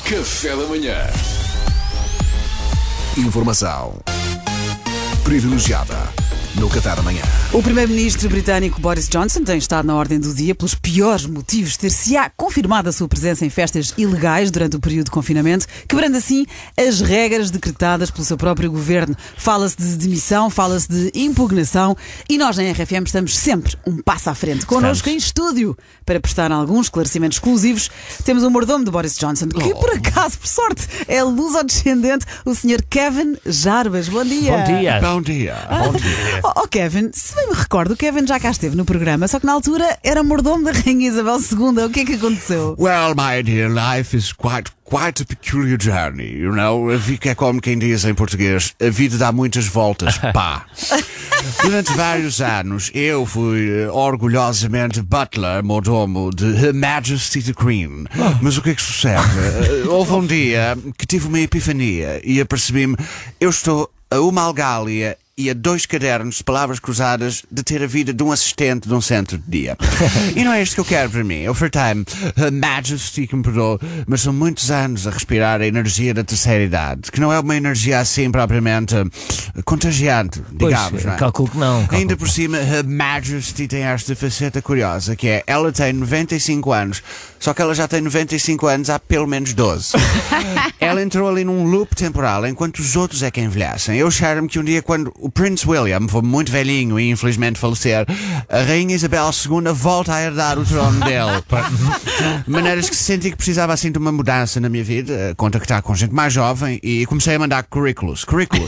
Café da manhã. Informação privilegiada no Café da manhã. O primeiro-ministro britânico Boris Johnson tem estado na ordem do dia pelos piores motivos ter-se-á confirmado a sua presença em festas ilegais durante o período de confinamento, quebrando assim as regras decretadas pelo seu próprio governo. Fala-se de demissão, fala-se de impugnação e nós na RFM estamos sempre um passo à frente. Connosco em estúdio, para prestar alguns esclarecimentos exclusivos, temos o mordomo de Boris Johnson, que por acaso, por sorte, é luso-descendente, o Sr. Kevin Jarbas. Bom dia. Bom dia. Bom dia. Bom dia. Oh, Kevin, se bem me recordo, o Kevin já cá esteve no programa, só que na altura era mordomo da Rainha Isabel II. O que é que aconteceu? Well, my dear, life is quite a peculiar journey, you know? A vida é como quem diz em português, a vida dá muitas voltas, pá. Durante vários anos, eu fui orgulhosamente butler, mordomo de Her Majesty the Queen. Mas o que é que sucede? Houve um dia que tive uma epifania e apercebi-me, eu estou a uma algália e a 2 cadernos de palavras cruzadas de ter a vida de um assistente de um centro de dia. E não é isto que eu quero para mim. Eu fartei-me, Her Majesty que me perdoou, mas são muitos anos a respirar a energia da terceira idade, que não é uma energia assim propriamente contagiante, digamos, não é? Calculo que não. Ainda por cima, Her Majesty tem esta faceta curiosa, que é, ela tem 95 anos, só que ela já tem 95 anos há pelo menos 12. Ela entrou ali num loop temporal, enquanto os outros é que envelhecem. Eu cheiro-me que um dia, quando o Prince William foi muito velhinho e infelizmente falecer, a Rainha Isabel II volta a herdar o trono dele. Maneiras que senti que precisava assim de uma mudança na minha vida, contactar com gente mais jovem, e comecei a mandar currículos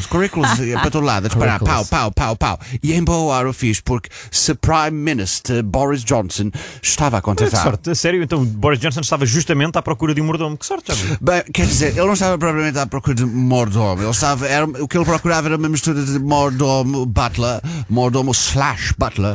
para todo lado, a disparar, pau. E em boa hora o fiz, porque se Prime Minister Boris Johnson estava a Que contratar. sorte, a sério? Então Boris Johnson estava justamente à procura de um mordomo. Que sorte, já viu? Bem, quer dizer, ele não estava propriamente à procura de mordomo. O que ele procurava era uma mistura de mordomo butler, /butler,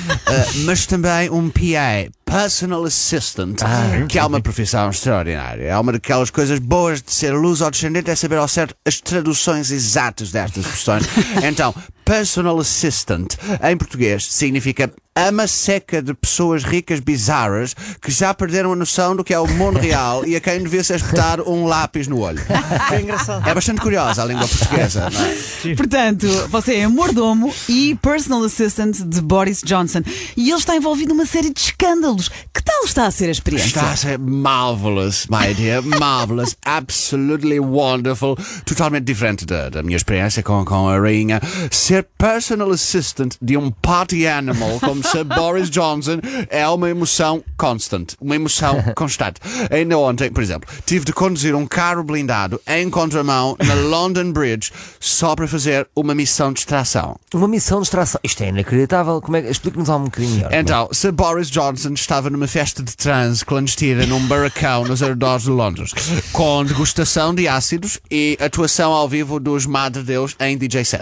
mas também um PA, Personal Assistant, que é uma profissão extraordinária. É uma daquelas coisas boas de ser luso-descendente, é saber ao certo as traduções exatas destas expressões. Então, Personal Assistant, em português, significa ama seca de pessoas ricas bizarras que já perderam a noção do que é o mundo real e a quem devia-se espetar um lápis no olho. É engraçado. É bastante curiosa a língua portuguesa, não é? Portanto, você é mordomo e personal assistant de Boris Johnson. E ele está envolvido numa série de escândalos. Que tal está a ser a experiência? Está a ser marvelous, my dear, marvelous, absolutely wonderful, totalmente diferente da minha experiência com a rainha. Ser personal assistant de um party animal como Sir Boris Johnson é uma emoção constante, uma emoção constante. Ainda ontem, por exemplo, tive de conduzir um carro blindado em contramão na London Bridge só para fazer uma missão de extração. Uma missão de extração. Isto é inacreditável. Explique-nos um bocadinho melhor. Então, Sir Boris Johnson estava numa festa de transe clandestina num barracão nos arredores de Londres, com degustação de ácidos e atuação ao vivo dos Madre Deus em DJ set.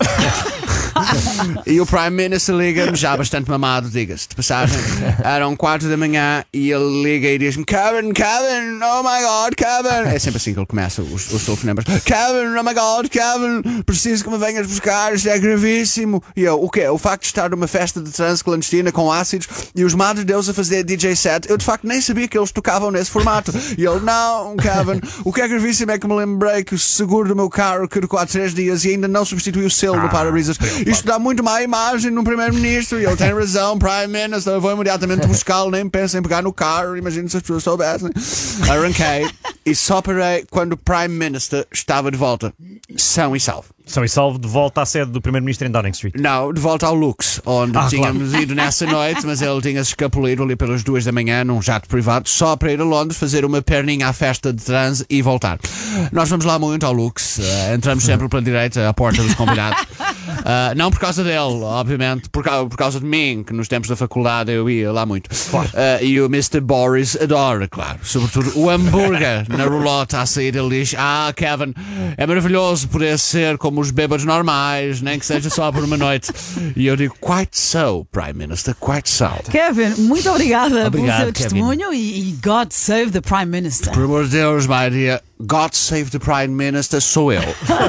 E o Prime Minister liga-me, já bastante mamado, diga-se de passagem. Eram 4 da manhã e ele liga e diz-me: Kevin, oh my God, Kevin. É sempre assim que ele começa os telefonemas. Kevin, oh my God, Kevin, preciso que me venhas buscar, isto é gravíssimo. E eu, o quê? O facto de estar numa festa de transe clandestina com ácidos e os Madre Deus a fazer DJ set, eu de facto nem sabia que eles tocavam nesse formato. E ele: não, Kevin, o que é gravíssimo é que me lembrei que o seguro do meu carro caducou há 3 dias e ainda não substituiu o selo do para-brisas. Isto dá muito má imagem no primeiro-ministro. E ele tem razão, Prime Minister, eu vou imediatamente buscá-lo, nem penso em pegar no carro, imagino se as pessoas soubessem. Arranquei e só parei quando o Prime Minister estava de volta, são e salvo. São e salvo de volta à sede do primeiro-ministro em Downing Street. Não, de volta ao Lux, onde tínhamos ido nessa noite, mas ele tinha-se escapulido ali pelas 2 da manhã num jato privado, só para ir a Londres, fazer uma perninha à festa de transe e voltar. Nós vamos lá muito ao Lux, entramos sempre pela direita, à porta dos convidados. Não por causa dele, obviamente, por causa de mim, que nos tempos da faculdade eu ia lá muito. Claro. E o Mr. Boris adora, claro, sobretudo o hambúrguer na rolota a sair. Ele diz: Kevin, é maravilhoso poder ser como os bêbados normais, nem que seja só por uma noite. E eu digo: quite so, Prime Minister, quite so. Kevin, muito obrigada pelo seu Kevin. testemunho e God save the Prime Minister. Por amor de Deus, my dear, God save the Prime Minister, sou eu.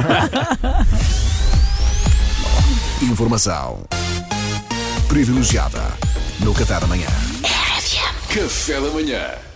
Informação privilegiada no Café da manhã. RFM. Café da manhã.